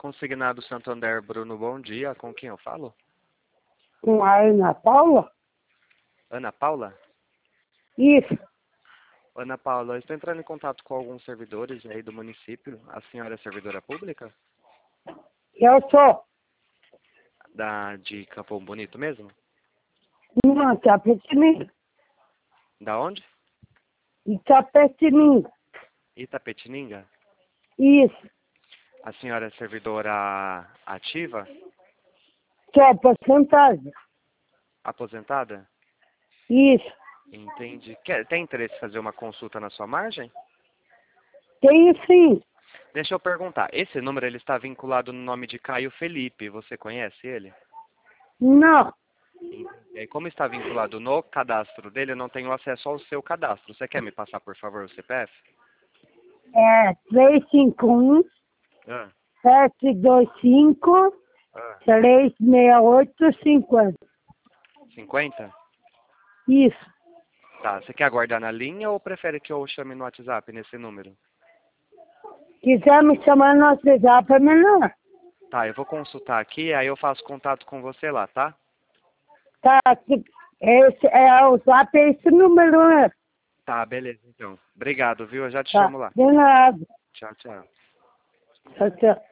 Consignado Santander, Bruno, bom dia. Com quem eu falo? Com a Ana Paula? Ana Paula? Isso. Ana Paula, eu estou entrando em contato com alguns servidores aí do município. A senhora é servidora pública? Eu sou. De Capão Bonito mesmo? Não, Itapetininga. Da onde? Itapetininga. Itapetininga? Isso. A senhora é servidora ativa? Sou aposentada. Aposentada? Isso. Entende. Tem interesse em fazer uma consulta na sua margem? Tenho sim. Deixa eu perguntar. Esse número ele está vinculado no nome de Caio Felipe. Você conhece ele? Não. E aí, como está vinculado no cadastro dele, eu não tenho acesso ao seu cadastro. Você quer me passar, por favor, o CPF? É 351 Ah, 725 ah. 36850. 50? Isso. Tá. Você quer aguardar na linha ou prefere que eu chame no WhatsApp nesse número? Quiser me chamar no WhatsApp é melhor. Tá, eu vou consultar aqui, aí eu faço contato com você lá, tá? Tá. Esse é o WhatsApp, é esse número, né? Tá, beleza, então. Obrigado, viu? Eu já te Tá. chamo lá. De nada. Tchau, tchau. Tchau, tchau.